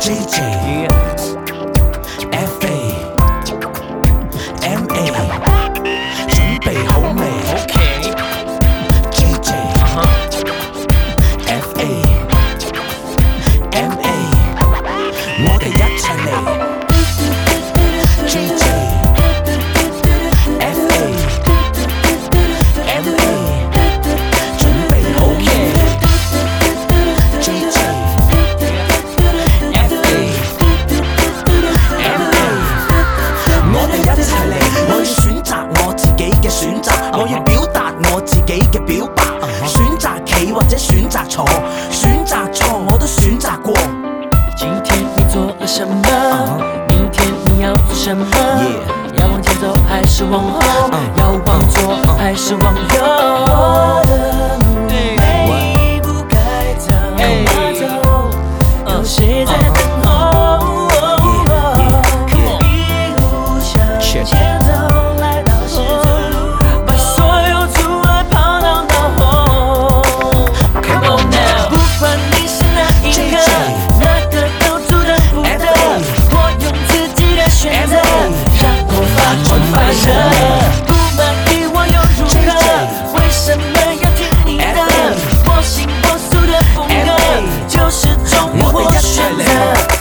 JJ FA MA 準備好未 ？OK。 JJ FA MA 我哋一齊嚟。JJ FA MA 準備好未 ？JJ我哋一齊嚟，我要選擇我自己嘅選擇，我要表達我自己嘅表白。選擇企或者選擇坐，選擇錯我都選擇過。 今天你做了什麼？明天你要做什麼？要往前走還是往後？要往左還是往右？我的路沒不該走，有誰在等候？前走來到十字路，把所有阻礙拋到腦後。Come on now， 不管你是哪一個，哪個都阻擋不得。我用自己的選擇，讓我發光發熱。不滿意我又如何？為什麼要聽你的？我行我素的風格，就是種我選擇。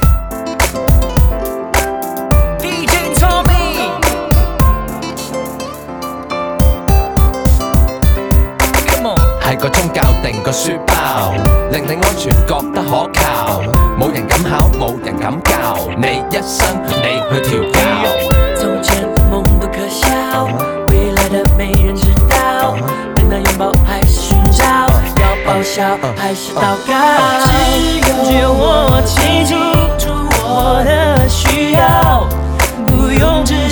係個宗教定個書包，令你安全覺得可靠。冇人敢考，冇人敢教，你一生你去調教。 從前的夢不可笑，未來的沒人知道。等到擁抱還是尋找，要報銷還是禱告？只有我清楚我的需要，不用知